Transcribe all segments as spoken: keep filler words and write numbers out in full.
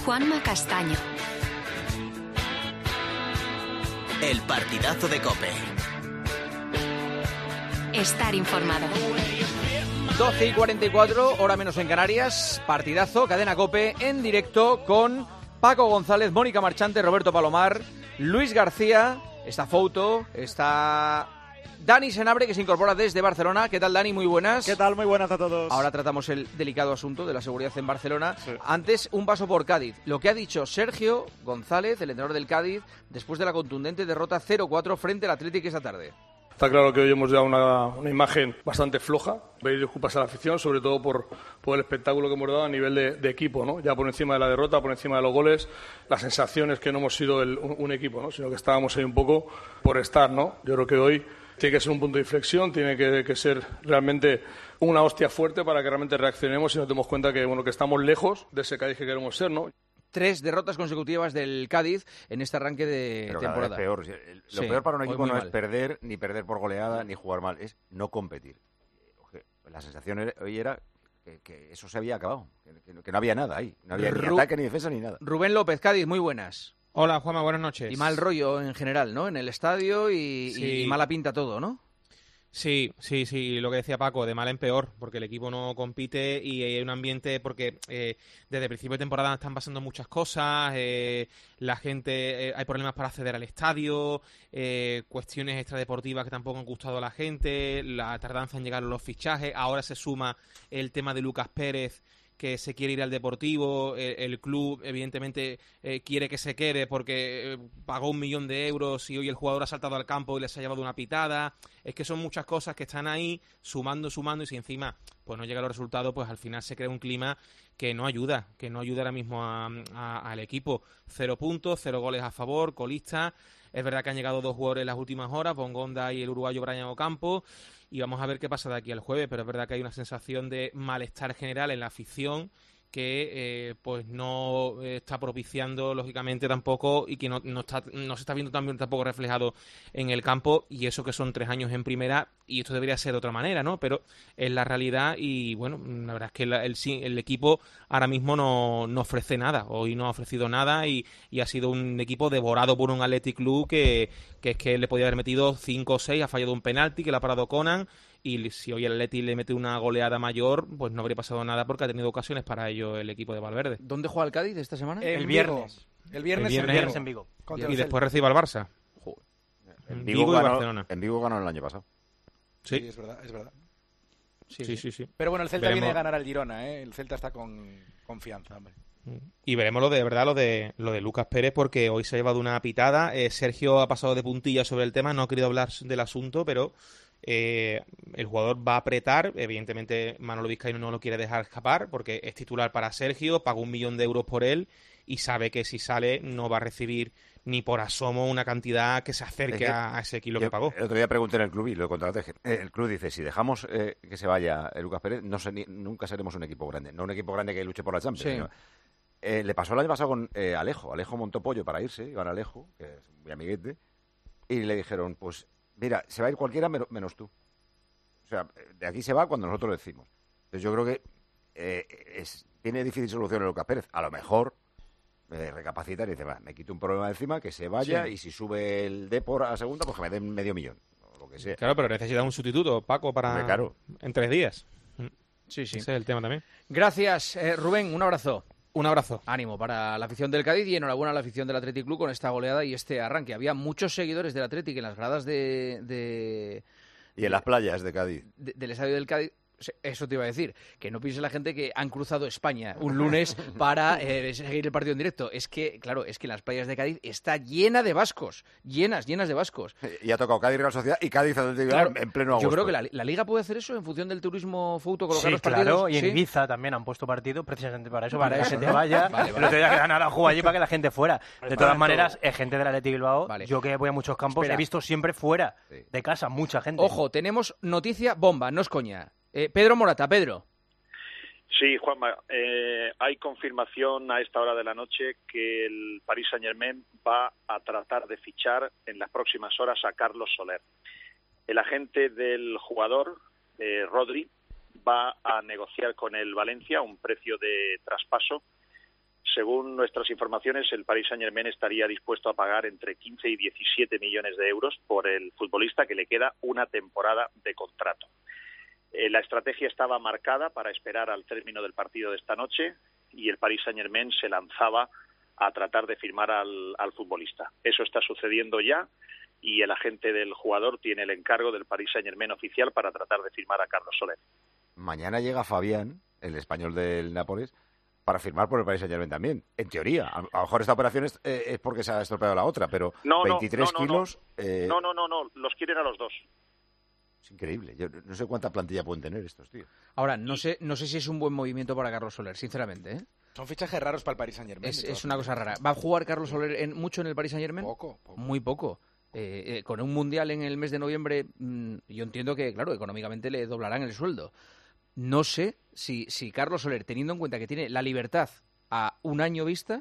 Juanma Castaño. El partidazo de COPE. Estar informado. doce y cuarenta y cuatro, hora menos en Canarias. Partidazo, cadena COPE, en directo con Paco González, Mónica Marchante, Roberto Palomar, Luis García, está Fouto, está Dani Senabre, que se incorpora desde Barcelona. ¿Qué tal, Dani? Muy buenas. ¿Qué tal? Muy buenas a todos. Ahora tratamos el delicado asunto de la seguridad en Barcelona. Sí. Antes, un paso por Cádiz. Lo que ha dicho Sergio González, el entrenador del Cádiz, después de la contundente derrota cero cuatro frente al Athletic esta tarde. Está claro que hoy hemos dado una, una imagen bastante floja. Pedir disculpas a la afición, sobre todo por, por el espectáculo que hemos dado a nivel de, de equipo, ¿no? Ya por encima de la derrota, por encima de los goles, la sensación es que no hemos sido el, un, un equipo, ¿no? Sino que estábamos ahí un poco por estar, ¿no? Yo creo que hoy tiene que ser un punto de inflexión, tiene que, que ser realmente una hostia fuerte para que realmente reaccionemos y nos demos cuenta que, bueno, que estamos lejos de ese Cádiz que queremos ser, ¿no? Tres derrotas consecutivas del Cádiz en este arranque de Pero temporada. Cada vez peor. Lo Sí, peor para un hoy equipo muy no mal. es perder, ni perder por goleada, ni jugar mal, es no competir. La sensación era- hoy era que, que eso se había acabado, que, que- que no había nada ahí. No había ni Ru- ataque, ni defensa, ni nada. Rubén López, Cádiz, muy buenas. Hola, Juanma, buenas noches. Y mal rollo en general, ¿no? En el estadio y, Sí. y mala pinta todo, ¿no? Sí, sí, sí, lo que decía Paco, de mal en peor, porque el equipo no compite y hay un ambiente, porque eh, desde el principio de temporada están pasando muchas cosas, eh, la gente, eh, hay problemas para acceder al estadio, eh, cuestiones extradeportivas que tampoco han gustado a la gente, la tardanza en llegar los fichajes, ahora se suma el tema de Lucas Pérez, que se quiere ir al Deportivo, el, el club evidentemente eh, quiere que se quede porque eh, pagó un millón de euros y hoy el jugador ha saltado al campo y les ha llevado una pitada. Es que son muchas cosas que están ahí sumando, sumando, y si encima pues no llega a los resultados, pues al final se crea un clima que no ayuda, que no ayuda ahora mismo a- a- al equipo. Cero puntos, cero goles a favor, colista. Es verdad que han llegado dos jugadores en las últimas horas, Bongonda y el uruguayo Brian Ocampo, y vamos a ver qué pasa de aquí al jueves, pero es verdad que hay una sensación de malestar general en la afición que eh, pues no eh, está propiciando lógicamente tampoco, y que no, no, está, no se está viendo también tampoco reflejado en el campo, y eso que son tres años en primera, y esto debería ser de otra manera, ¿no? Pero es la realidad, y bueno, la verdad es que la- el, sí- el equipo ahora mismo no, no ofrece nada, hoy no ha ofrecido nada, y, y ha sido un equipo devorado por un Athletic Club que, que es que le podía haber metido cinco o seis, ha fallado un penalti que le ha parado Conan, y si hoy el Atleti le mete una goleada mayor, pues no habría pasado nada porque ha tenido ocasiones para ello el equipo de Valverde. ¿Dónde juega el Cádiz esta semana? En El Vigo. viernes. El viernes, El viernes. el viernes en Vigo. Contra Y el después Celta. recibe al Barça. En Vigo Vigo, y ganó, Barcelona. en Vigo ganó el año pasado. Sí, Sí, es verdad, es verdad. Sí, sí, sí, sí. Pero bueno, el Celta Veremos. viene a ganar al Girona, ¿eh? El Celta está con confianza, hombre. Y veremos lo de, de verdad lo de lo de Lucas Pérez, porque hoy se ha llevado una pitada. Eh, Sergio ha pasado de puntilla sobre el tema, no ha querido hablar del asunto, pero eh, el jugador va a apretar. Evidentemente Manolo Vizcaíno no lo quiere dejar escapar porque es titular para Sergio, pagó un millón de euros por él y sabe que si sale no va a recibir ni por asomo una cantidad que se acerque Es que a, a ese kilo Yo que pagó. El otro día pregunté en el club y lo he contado antes. que, eh, El club dice, si dejamos eh, que se vaya eh, Lucas Pérez, no se- ni- nunca seremos un equipo grande. No un equipo grande que luche por la Champions. Sí. sino- Eh, le pasó el año pasado con eh, Alejo. Alejo montó pollo para irse, iban a Alejo, que es muy amiguete, y le dijeron, pues mira, se va a ir cualquiera menos, menos tú. O sea, de aquí se va cuando nosotros decimos. Entonces yo creo que eh, es, tiene difícil solución el Lucas Pérez. A lo mejor eh, recapacita y dice, va, me quito un problema de encima, que se vaya, Sí. y si sube el Depor a segunda, pues que me den medio millón, o lo que sea. Claro, pero necesita un sustituto, Paco, para Hombre, claro. en tres días. Sí, sí. Ese es el tema también. Gracias, eh, Rubén, un abrazo. Un abrazo. Ánimo para la afición del Cádiz y enhorabuena a la afición del Athletic Club con esta goleada y este arranque. Había muchos seguidores del Athletic en las gradas de, de- Y en las playas de Cádiz. de- del estadio del Cádiz. Eso te iba a decir, que no piense la gente que han cruzado España un lunes para eh, seguir el partido en directo. Es que, claro, es que las playas de Cádiz está llena de vascos, llenas, llenas de vascos. Y ha tocado Cádiz Real Sociedad y Cádiz Atlético Claro, en pleno agosto. yo creo que la, la Liga puede hacer eso en función del turismo Fouto, colocar Sí, los partidos. claro, y en ¿Sí? Ibiza también han puesto partido precisamente para eso, Para para, que eso, la gente ¿no? vaya. Vale, El vale. otro día que ganaron juego allí para que la gente fuera. De todas maneras, es gente del Athletic Bilbao. Vale. Yo que voy a muchos campos, Espera. he visto siempre fuera Sí. de casa mucha gente. Ojo, tenemos noticia bomba, no es coña. Eh, Pedro Morata, Pedro. Sí, Juanma, eh, hay confirmación a esta hora de la noche que el Paris Saint-Germain va a tratar de fichar en las próximas horas a Carlos Soler. El agente del jugador, eh, Rodri, va a negociar con el Valencia un precio de traspaso. según nuestras informaciones, el Paris Saint-Germain estaría dispuesto a pagar entre quince y diecisiete millones de euros por el futbolista, que le queda una temporada de contrato. Eh, la estrategia estaba marcada para esperar al término del partido de esta noche y el Paris Saint-Germain se lanzaba a tratar de firmar al, al futbolista. Eso está sucediendo ya y el agente del jugador tiene el encargo del Paris Saint-Germain oficial para tratar de firmar a Carlos Soler. Mañana llega Fabián, el español del Nápoles, para firmar por el Paris Saint-Germain también, en teoría. A, a lo mejor esta operación es, eh, es porque se ha estropeado la otra, pero no, veintitrés no, no, kilos... No. Eh... no, no, no, no, los quieren a los dos. Es increíble. Yo no sé cuánta plantilla pueden tener estos, tío. Ahora, no sé no sé si es un buen movimiento para Carlos Soler, sinceramente, ¿eh? Son fichajes raros para el Paris Saint-Germain. Es, es una cosa rara. ¿Va a jugar Carlos Soler en, mucho en el Paris Saint-Germain? Poco, poco. Muy poco. Eh, eh, con un mundial en el mes de noviembre, mmm, yo entiendo que, claro, económicamente le doblarán el sueldo. No sé si, si Carlos Soler, teniendo en cuenta que tiene la libertad a un año vista,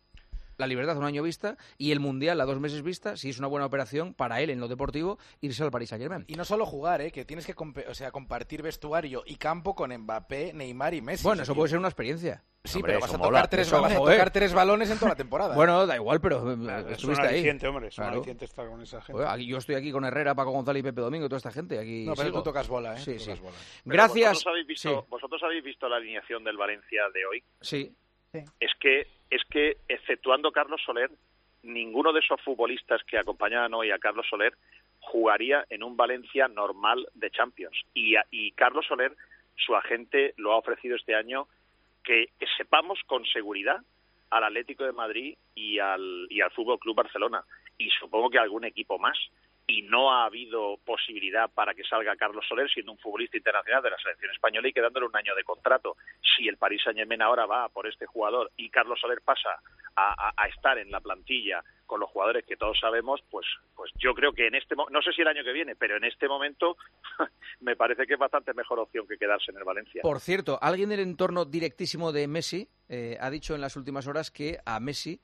la libertad a un año vista y el mundial a dos meses vista, si es una buena operación para él en lo deportivo irse al Paris Saint-Germain. Y no solo jugar, ¿eh? Que tienes que comp- o sea, compartir vestuario y campo con Mbappé, Neymar y Messi. Bueno, eso tío. puede ser una experiencia. Sí, Hombre, pero vas a eso tocar, mola. tres Eso, balones, a joder. tocar tres balones en toda la temporada. Bueno, da igual, pero Claro, es estuviste un ahí. aliciente, hombre, es un Claro. aliciente estar con esa gente. Joder, aquí- yo estoy aquí con Herrera, Paco González y Pepe Domingo y toda esta gente. Aquí no, pero sigo. tú tocas bola, ¿eh? Sí, Tú sí. tocas bola. Pero Gracias. ¿Vosotros habéis visto, Sí. vosotros habéis visto la alineación del Valencia de hoy? Sí. Es que, es que, exceptuando Carlos Soler, ninguno de esos futbolistas que acompañaban hoy a Carlos Soler jugaría en un Valencia normal de Champions. Y, a- y Carlos Soler, su agente, lo ha ofrecido este año que, que sepamos con seguridad al Atlético de Madrid y al, y al Fútbol Club Barcelona. Y supongo que algún equipo más. Y no ha habido posibilidad para que salga Carlos Soler siendo un futbolista internacional de la selección española y quedándole un año de contrato. Si el Paris Saint-Germain ahora va por este jugador y Carlos Soler pasa a, a, a estar en la plantilla con los jugadores que todos sabemos, pues pues yo creo que en este mo- no sé si el año que viene, pero en este momento me parece que es bastante mejor opción que quedarse en el Valencia. Por cierto, alguien del entorno directísimo de Messi eh, ha dicho en las últimas horas que a Messi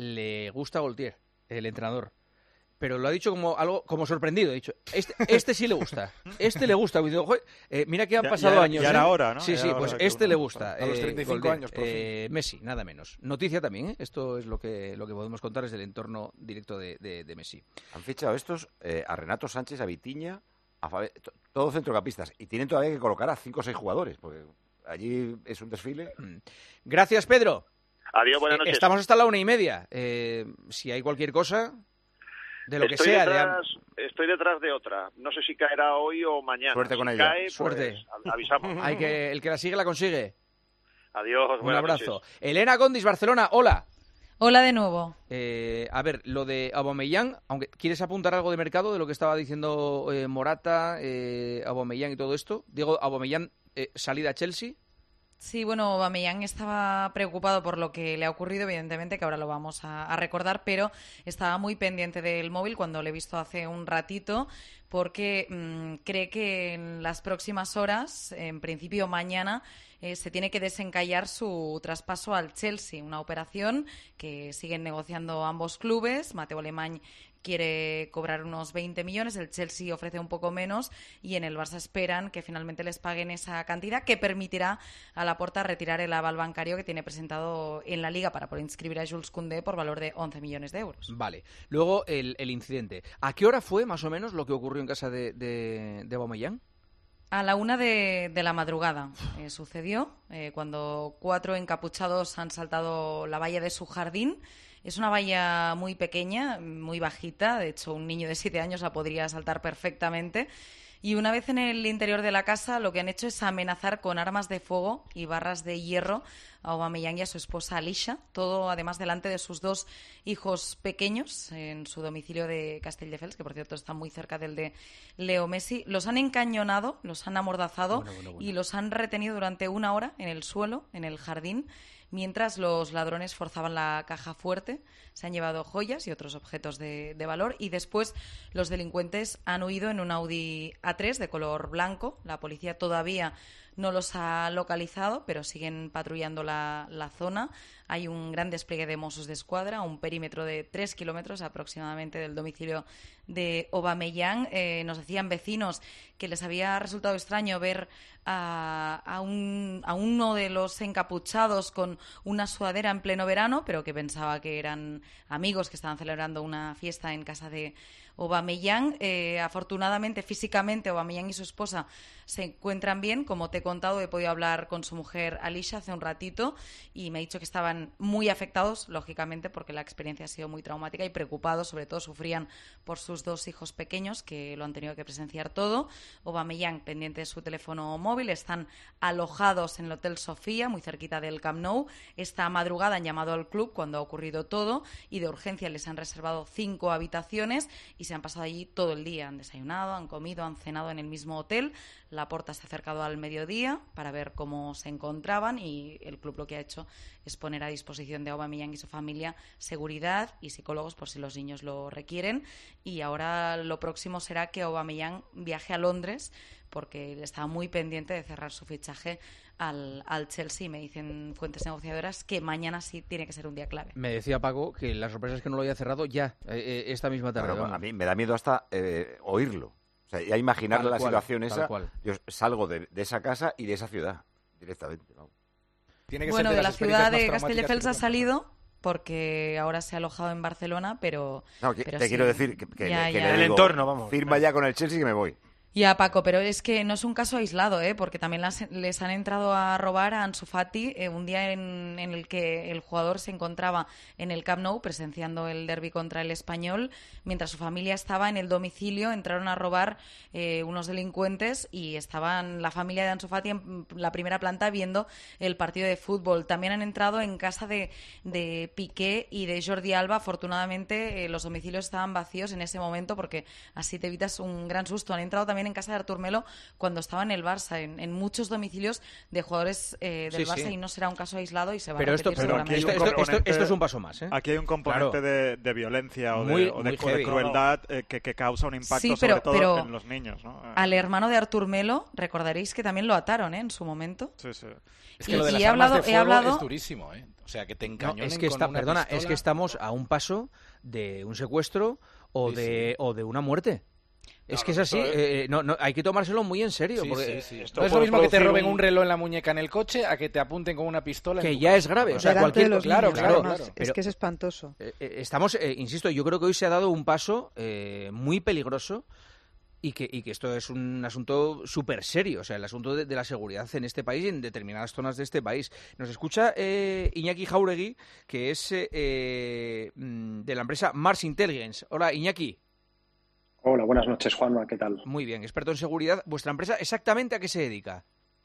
le gusta Gaultier, el entrenador. Pero lo ha dicho como algo como sorprendido. Ha dicho, este, este sí le gusta. Este le gusta. Digo, "Joder, eh, mira que han Ya- pasado ya era- años. ya era ¿eh?". hora, ¿no? Sí, Ya sí, era pues hora que este uno- le gusta. a los eh, treinta y cinco Gaultier. años, por fin. Eh, Messi, nada menos. Noticia también, ¿eh? Esto es lo que, lo que podemos contar desde el entorno directo de, de, de Messi. Han fichado estos eh, a Renato Sánchez, a Vitiña, a Fabe... to- todos centrocampistas. Y tienen todavía que colocar a cinco o seis jugadores, porque allí es un desfile. Gracias, Pedro. Adiós, buenas Eh, noches. Estamos hasta la una y media. Eh, si hay cualquier cosa, de lo que estoy sea, de detrás, estoy detrás de otra. No sé si caerá hoy o mañana. Suerte con si ella. cae, pues, Suerte. a- avisamos. hay que el que la sigue la consigue. Adiós, Un buenas abrazo. noches. Elena Gondis, Barcelona, hola. Hola de nuevo. Eh, a ver, lo de Aubameyang, aunque ¿quieres apuntar algo de mercado de lo que estaba diciendo eh, Morata, eh, Aubameyang y todo esto? Digo, Aubameyang, eh, salida a Chelsea. Sí, bueno, Aubameyang estaba preocupado por lo que le ha ocurrido, evidentemente, que ahora lo vamos a, a recordar, pero estaba muy pendiente del móvil cuando le he visto hace un ratito, porque mmm, cree que en las próximas horas, en principio mañana, eh, se tiene que desencallar su traspaso al Chelsea, una operación que siguen negociando ambos clubes. Mateo Alemany quiere cobrar unos veinte millones, el Chelsea ofrece un poco menos y en el Barça esperan que finalmente les paguen esa cantidad que permitirá a Laporta retirar el aval bancario que tiene presentado en la Liga para poder inscribir a Jules Koundé por valor de once millones de euros. Vale. Luego el, el incidente. ¿A qué hora fue más o menos lo que ocurrió en casa de, de, de Aubameyang? A la una de, de la madrugada eh, sucedió, eh, cuando cuatro encapuchados han saltado la valla de su jardín. Es una valla muy pequeña, muy bajita, de hecho un niño de siete años la podría saltar perfectamente. Y una vez en el interior de la casa lo que han hecho es amenazar con armas de fuego y barras de hierro a Aubameyang y a su esposa Alicia, todo además delante de sus dos hijos pequeños en su domicilio de Castelldefels, que por cierto está muy cerca del de Leo Messi. Los han encañonado, los han amordazado Bueno, bueno, bueno. y los han retenido durante una hora en el suelo, en el jardín, mientras los ladrones forzaban la caja fuerte. Se han llevado joyas y otros objetos de, de valor y después los delincuentes han huido en un Audi A tres de color blanco. La policía todavía no los ha localizado, pero siguen patrullando la, la zona. hay un gran despliegue de Mossos de Escuadra, un perímetro de tres kilómetros aproximadamente del domicilio de Aubameyang. Eh, nos decían vecinos que les había resultado extraño ver a, a, un, a uno de los encapuchados con una sudadera en pleno verano, pero que pensaba que eran amigos que estaban celebrando una fiesta en casa de Aubameyang. Eh, afortunadamente, físicamente, Aubameyang y su esposa se encuentran bien. Como te he contado, he podido hablar con su mujer Alicia hace un ratito y me ha dicho que estaban muy afectados, lógicamente, porque la experiencia ha sido muy traumática, y preocupados, sobre todo sufrían por sus dos hijos pequeños que lo han tenido que presenciar todo. Aubameyang pendiente de su teléfono móvil, están alojados en el Hotel Sofía, muy cerquita del Camp Nou. Esta madrugada han llamado al club cuando ha ocurrido todo y de urgencia les han reservado cinco habitaciones y se han pasado allí todo el día. Han desayunado, han comido, han cenado en el mismo hotel. Laporta se ha acercado al mediodía para ver cómo se encontraban y el club lo que ha hecho es poner a disposición de Aubameyang y su familia seguridad y psicólogos por si los niños lo requieren. Y ahora lo próximo será que Aubameyang viaje a Londres, porque él estaba muy pendiente de cerrar su fichaje al, al Chelsea. Me dicen fuentes negociadoras que mañana sí tiene que ser un día clave. Me decía Paco que la sorpresa es que no lo haya cerrado ya, eh, esta misma tarde. Bueno, a mí me da miedo hasta eh, oírlo. O sea, ya imaginar la cual, situación esa, yo salgo de, de esa casa y de esa ciudad directamente. Vamos. Tiene que bueno, ser de, de la ciudad de Castelldefels ha salido porque ahora se ha alojado en Barcelona, pero... No, que, pero te sí, quiero decir que, que, ya, que ya. le digo, el entorno, vamos. Firma ya con el Chelsea que me voy. Ya, Paco, pero es que no es un caso aislado, ¿eh? Porque también las, les han entrado a robar a Ansu Fati eh, un día en, en el que el jugador se encontraba en el Camp Nou presenciando el derbi contra el Español. Mientras su familia estaba en el domicilio, entraron a robar eh, unos delincuentes y estaban la familia de Ansu Fati en la primera planta viendo el partido de fútbol. También han entrado en casa de, de Piqué y de Jordi Alba. Afortunadamente, eh, los domicilios estaban vacíos en ese momento porque así te evitas un gran susto. Han entrado también en casa de Artur Melo cuando estaba en el Barça, en, en muchos domicilios de jugadores eh, del sí, Barça sí. y no será un caso aislado y se va pero a esto, repetir pero seguramente. Esto, esto, esto, esto es un paso más, ¿eh? Aquí hay un componente Claro. de, de violencia o Muy, de, o de, muy o de heavy. crueldad eh, que, que causa un impacto Sí, pero- sobre todo pero en los niños, ¿no? Al hermano de Artur Melo, recordaréis que también lo ataron, ¿eh? En su momento. Sí, sí. Es que Y- lo de y las he armas hablado- de he fuego hablado- es durísimo, ¿eh? O sea, que te No, encañonen es que con está, una perdona, pistola. es que estamos a un paso de un secuestro o Sí, de sí. o de una muerte. Es Claro, que es así, esto es- eh, no, no, hay que tomárselo muy en serio. Sí, porque sí, sí. esto No es lo puede mismo que te producir roben un- un reloj en la muñeca en el coche a que te apunten con una pistola. que en tu ya casa. es grave. O sea, Delante cualquier de los claro, niños, claro, además. claro. Pero- Es que es espantoso. Eh, eh, estamos, eh, insisto, yo creo que hoy se ha dado un paso eh, muy peligroso y que, y que esto es un asunto súper serio, o sea, el asunto de, de la seguridad en este país y en determinadas zonas de este país. Nos escucha eh, Iñaki Jauregui, que es eh, eh, mm, de la empresa Mars Intelligence. Hola, Iñaki. Hola, buenas noches, Juanma, ¿qué tal? Muy bien, experto en seguridad. ¿Vuestra empresa exactamente a qué se dedica?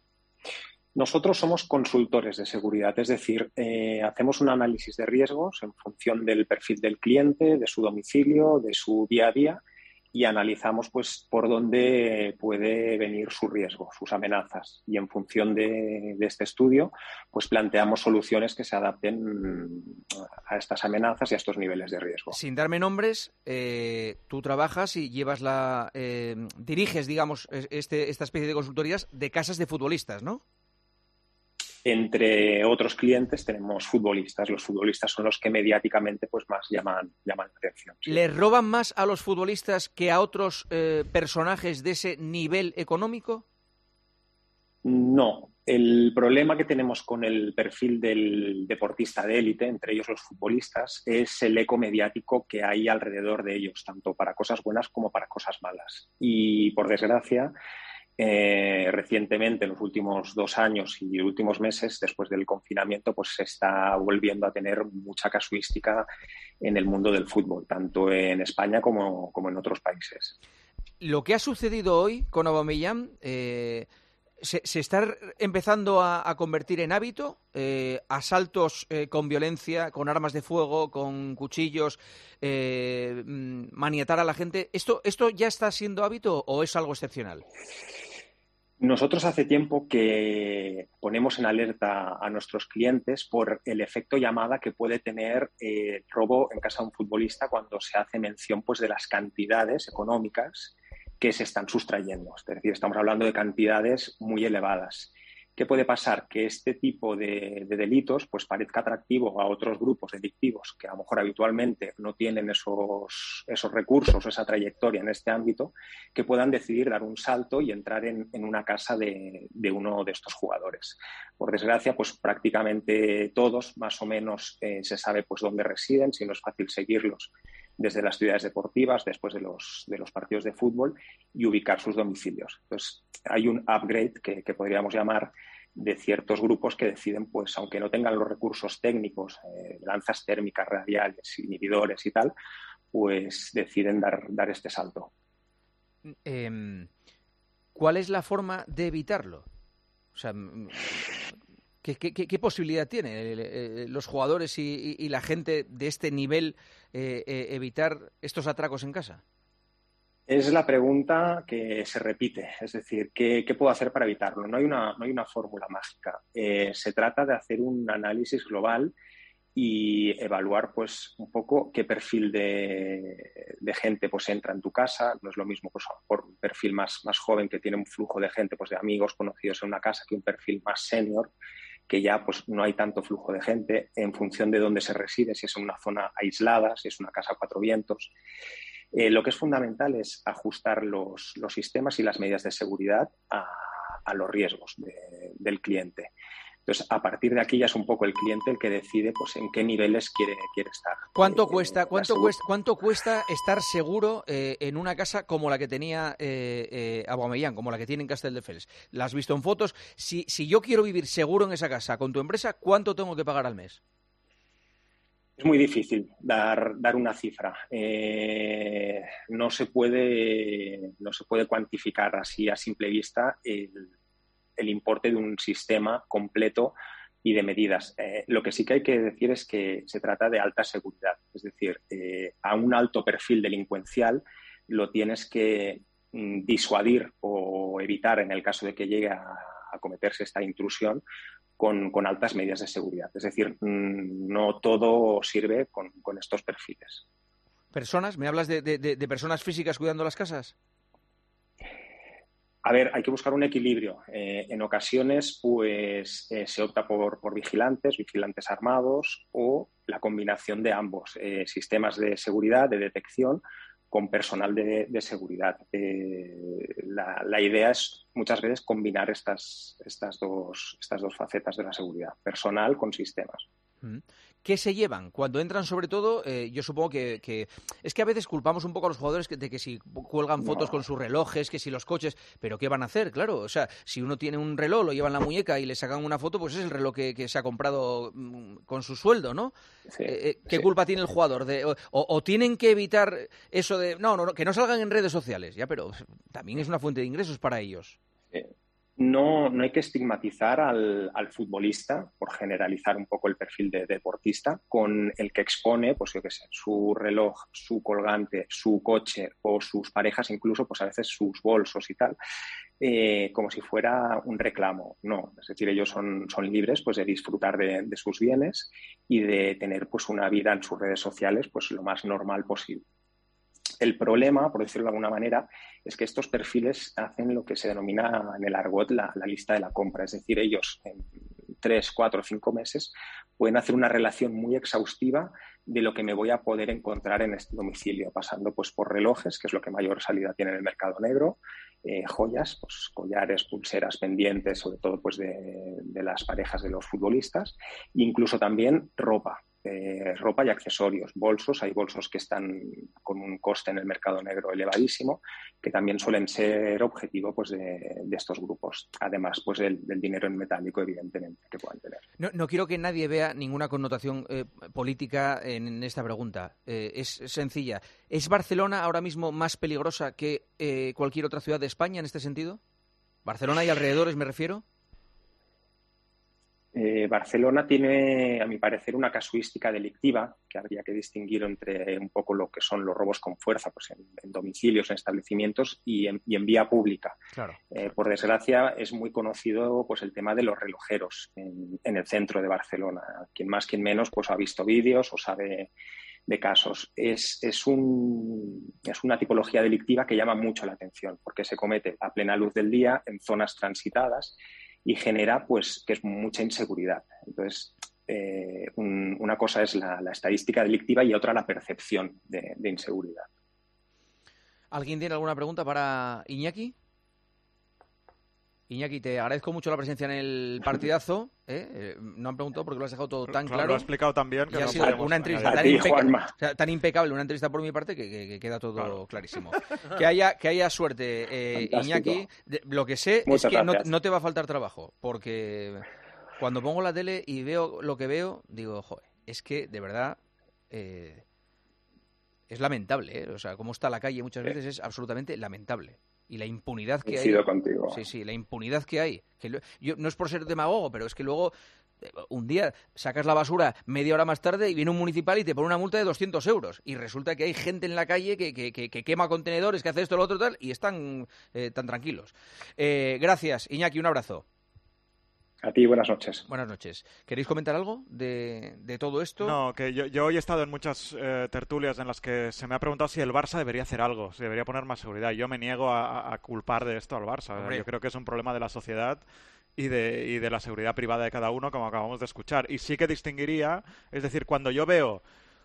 Nosotros somos consultores de seguridad, es decir, eh, hacemos un análisis de riesgos en función del perfil del cliente, de su domicilio, de su día a día y analizamos pues por dónde puede venir su riesgo, sus amenazas. Y en función de, de este estudio, pues planteamos soluciones que se adapten a estas amenazas y a estos niveles de riesgo. Sin darme nombres, eh, tú trabajas y llevas la... Eh, diriges, digamos, este, esta especie de consultorías de casas de futbolistas, ¿no? Entre otros clientes tenemos futbolistas. Los futbolistas son los que mediáticamente pues más llaman, llaman la atención. Sí. ¿Les roban más a los futbolistas que a otros eh, personajes de ese nivel económico? No. El problema que tenemos con el perfil del deportista de élite, entre ellos los futbolistas, es el eco mediático que hay alrededor de ellos, tanto para cosas buenas como para cosas malas. Y, por desgracia, Eh, recientemente, en los últimos dos años y últimos meses, después del confinamiento, pues se está volviendo a tener mucha casuística en el mundo del fútbol, tanto en España como, como en otros países. Lo que ha sucedido hoy con Aubameyang eh, se, se está empezando a, a convertir en hábito, eh, asaltos eh, con violencia, con armas de fuego, con cuchillos, eh, maniatar a la gente. ¿Esto, ¿Esto ya está siendo hábito o es algo excepcional? Nosotros hace tiempo que ponemos en alerta a nuestros clientes por el efecto llamada que puede tener el eh, robo en casa de un futbolista cuando se hace mención pues, de las cantidades económicas que se están sustrayendo. Es decir, estamos hablando de cantidades muy elevadas. ¿Qué puede pasar? Que este tipo de, de delitos pues parezca atractivo a otros grupos delictivos que a lo mejor habitualmente no tienen esos, esos recursos, esa trayectoria en este ámbito, que puedan decidir dar un salto y entrar en, en una casa de, de uno de estos jugadores. Por desgracia, pues prácticamente todos más o menos eh, se sabe pues dónde residen, si no es fácil seguirlos desde las ciudades deportivas, después de los, de los partidos de fútbol, y ubicar sus domicilios. Entonces, hay un upgrade que, que podríamos llamar de ciertos grupos que deciden, pues aunque no tengan los recursos técnicos, eh, lanzas térmicas radiales, inhibidores y tal, pues deciden dar, dar este salto. Eh, ¿Cuál es la forma de evitarlo? O sea, ¿qué, qué, qué posibilidad tienen los jugadores y, y, y la gente de este nivel eh, eh, evitar estos atracos en casa? Es la pregunta que se repite, es decir, ¿qué, qué puedo hacer para evitarlo? No hay una, no hay una fórmula mágica. Eh, se trata de hacer un análisis global y evaluar pues un poco qué perfil de, de gente pues entra en tu casa. No es lo mismo pues, por un perfil más, más joven que tiene un flujo de gente, pues de amigos conocidos en una casa, que un perfil más senior, que ya pues no hay tanto flujo de gente en función de dónde se reside, si es en una zona aislada, si es una casa a cuatro vientos. Eh, lo que es fundamental es ajustar los, los sistemas y las medidas de seguridad a, a los riesgos de, del cliente. Entonces, a partir de aquí ya es un poco el cliente el que decide pues, en qué niveles quiere, quiere estar. ¿Cuánto eh, cuesta, cuánto cuesta, cuánto cuesta estar seguro eh, en una casa como la que tenía eh, eh, Aubameyang, como la que tiene en Castelldefels? ¿La has visto en fotos? Si, si yo quiero vivir seguro en esa casa con tu empresa, ¿cuánto tengo que pagar al mes? Es muy difícil dar, dar una cifra. Eh, no se puede, no se puede cuantificar así a simple vista el, el importe de un sistema completo y de medidas. Eh, lo que sí que hay que decir es que se trata de alta seguridad. Es decir, eh, a un alto perfil delincuencial lo tienes que mm, disuadir o evitar en el caso de que llegue a, a cometerse esta intrusión Con, con altas medidas de seguridad. Es decir, no todo sirve con, con estos perfiles. ¿Personas? ¿Me hablas de, de, de personas físicas cuidando las casas? A ver, hay que buscar un equilibrio. Eh, en ocasiones, pues, eh, se opta por, por vigilantes, vigilantes armados o la combinación de ambos, eh, sistemas de seguridad, de detección, con personal de, de seguridad. Eh, la, la idea es muchas veces combinar estas, estas, dos, estas dos facetas de la seguridad, personal con sistemas. ¿Qué se llevan? Cuando entran, sobre todo, eh, yo supongo que, que... Es que a veces culpamos un poco a los jugadores de que si cuelgan fotos no. con sus relojes, que si los coches... ¿Pero qué van a hacer? Claro, o sea, si uno tiene un reloj, lo lleva en la muñeca y le sacan una foto, pues es el reloj que, que se ha comprado mm, con su sueldo, ¿no? Sí, eh, ¿Qué sí. culpa tiene el jugador? De, o, o tienen que evitar eso de... No, no, no, que no salgan en redes sociales, ya, pero también es una fuente de ingresos para ellos. Sí. No, no hay que estigmatizar al, al futbolista, por generalizar un poco el perfil de deportista, con el que expone, pues yo qué sé, su reloj, su colgante, su coche o sus parejas, incluso, pues a veces sus bolsos y tal, eh, como si fuera un reclamo. No, es decir, ellos son, son libres pues de disfrutar de, de sus bienes y de tener pues una vida en sus redes sociales pues lo más normal posible. El problema, por decirlo de alguna manera, es que estos perfiles hacen lo que se denomina en el argot la, la lista de la compra. Es decir, ellos en tres, cuatro, cinco meses pueden hacer una relación muy exhaustiva de lo que me voy a poder encontrar en este domicilio, pasando pues por relojes, que es lo que mayor salida tiene en el mercado negro, eh, joyas, pues collares, pulseras, pendientes, sobre todo pues de, de las parejas de los futbolistas, e incluso también ropa. Eh, ropa y accesorios, bolsos, hay bolsos que están con un coste en el mercado negro elevadísimo, que también suelen ser objetivo pues, de, de estos grupos, además pues del, del dinero en metálico, evidentemente, que puedan tener. No, no quiero que nadie vea ninguna connotación eh, política en esta pregunta, eh, es sencilla. ¿Es Barcelona ahora mismo más peligrosa que eh, cualquier otra ciudad de España en este sentido? ¿Barcelona y alrededores me refiero? Eh, Barcelona tiene, a mi parecer, una casuística delictiva que habría que distinguir entre un poco lo que son los robos con fuerza pues en, en domicilios, en establecimientos y en, y en vía pública. Claro. Eh, por desgracia, es muy conocido pues el tema de los relojeros en, en el centro de Barcelona. Quien más, quien menos, pues ha visto vídeos o sabe de casos. Es, es, un, es una tipología delictiva que llama mucho la atención porque se comete a plena luz del día en zonas transitadas y genera pues que es mucha inseguridad. Entonces, eh, un, una cosa es la, la estadística delictiva y otra la percepción de, de inseguridad. ¿Alguien tiene alguna pregunta para Iñaki? Iñaki, te agradezco mucho la presencia en el partidazo. ¿eh? Eh, no han preguntado porque lo has dejado todo tan claro. Lo has explicado tan bien que y ha no sido podemos una entrevista añadir. tan, ti, impeca Juanma. o sea, tan impecable, una entrevista por mi parte que, que, que queda todo Claro. clarísimo. Que haya, que haya suerte, eh, Fantástico. Iñaki. De- lo que sé Muchas es que no, gracias. no te va a faltar trabajo, porque cuando pongo la tele y veo lo que veo, digo, joder, es que de verdad eh, es lamentable, ¿eh? O sea, cómo está la calle muchas veces es absolutamente lamentable. Y la impunidad que hay. Coincido contigo. Sí, sí, la impunidad que hay. Que lo- yo, no es por ser demagogo, pero es que luego eh, un día sacas la basura media hora más tarde y viene un municipal y te pone una multa de doscientos euros. Y resulta que hay gente en la calle que, que, que, que quema contenedores, que hace esto, lo otro, tal, y están eh, tan tranquilos. Eh, gracias, Iñaki, un abrazo. A ti, buenas noches. Buenas noches. ¿Queréis comentar algo de, de todo esto? No, que yo, yo hoy he estado en muchas eh, tertulias en las que se me ha preguntado si el Barça debería hacer algo, si debería poner más seguridad. Yo me niego a, a culpar de esto al Barça. Hombre. Yo creo que es un problema de la sociedad y de, y de la seguridad privada de cada uno, como acabamos de escuchar. Y sí que distinguiría, es decir, cuando yo veo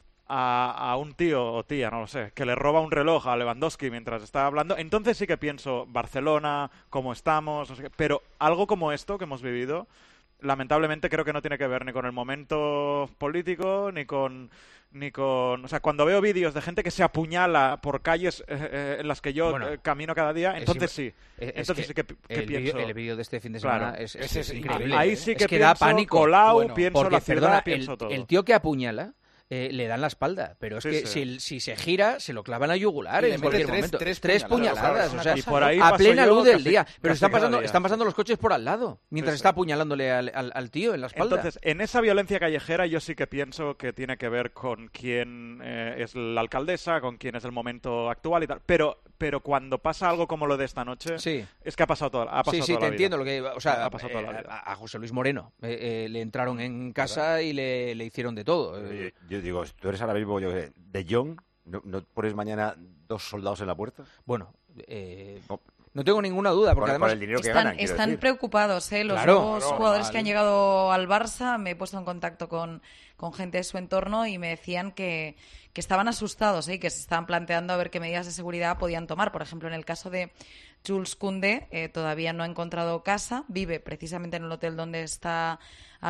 a, a un tío o tía, no lo sé, que le roba un reloj a Lewandowski mientras está hablando, entonces sí que pienso Barcelona, cómo estamos, no sé qué. Pero algo como esto que hemos vivido, lamentablemente creo que no tiene que ver ni con el momento político, ni con... ni con... O sea, cuando veo vídeos de gente que se apuñala por calles eh, eh, en las que yo Bueno, eh, camino cada día, es entonces im- sí. es entonces que sí que, que el pienso... vídeo- el vídeo de este fin de Claro. semana es, es- Ese es es increíble. Ahí ¿eh? sí Es que, que pienso da pánico. Colau, Bueno, pienso Porque, la ciudad, perdona, pienso el, todo. el tío que apuñala eh, le dan la espalda, pero es Sí, que sí. si, el- si se gira, se lo clavan a yugular Y le en mete cualquier tres- momento. tres puñaladas, puñaladas, o una sea, Y por ahí a paso plena yo luz del casi- día. Pero casi están cada pasando, día. están pasando los coches por al lado, mientras Sí, sí. está apuñalándole al, al- al tío en la espalda. Entonces, en esa violencia callejera yo sí que pienso que tiene que ver con quién eh, es la alcaldesa, con quién es el momento actual y tal. Pero, pero cuando pasa algo como lo de esta noche, Sí. es que ha pasado todo, ha pasado Sí, sí, toda te la vida. entiendo lo que, o sea, Ha pasado toda la eh, vida. a, a José Luis Moreno eh, eh, le entraron en casa y le, le hicieron de todo. Yo, Eh, yo digo, si tú eres ahora mismo, yo qué sé, de Jong, ¿no, ¿no pones mañana dos soldados en la puerta? Bueno, eh, No. no tengo ninguna duda, porque Por- por además el dinero que Están, ganan, quiero están decir. preocupados, ¿eh? Los Claro, nuevos claro, jugadores normal. que han llegado al Barça, me he puesto en contacto con, con gente de su entorno y me decían que, que estaban asustados, ¿eh? Y que se estaban planteando a ver qué medidas de seguridad podían tomar. Por ejemplo, en el caso de Jules Koundé, eh, todavía no ha encontrado casa, vive precisamente en el hotel donde está